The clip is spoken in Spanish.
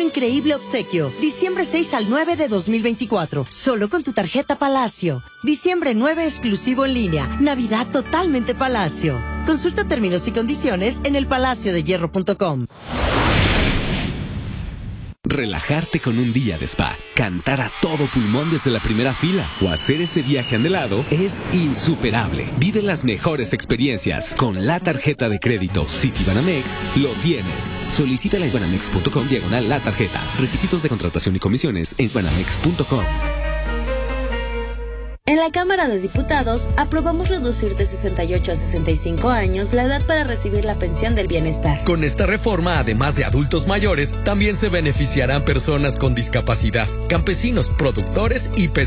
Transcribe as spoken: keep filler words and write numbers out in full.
increíble obsequio. Diciembre seis al nueve de dos mil veinticuatro. Solo con tu tarjeta Palacio. Diciembre nueve exclusivo en línea. Navidad totalmente Palacio. Consulta términos y condiciones en el palacio de hierro punto com. Relajarte con un día de spa, cantar a todo pulmón desde la primera fila o hacer ese viaje anhelado es insuperable. Vive las mejores experiencias. Con la tarjeta de crédito Citibanamex lo tienes. Solicítala en banamex punto com diagonal la tarjeta. Requisitos de contratación y comisiones en banamex punto com. En la Cámara de Diputados aprobamos reducir de sesenta y ocho a sesenta y cinco años la edad para recibir la pensión del bienestar. Con esta reforma, además de adultos mayores, también se beneficiarán personas con discapacidad, campesinos, productores y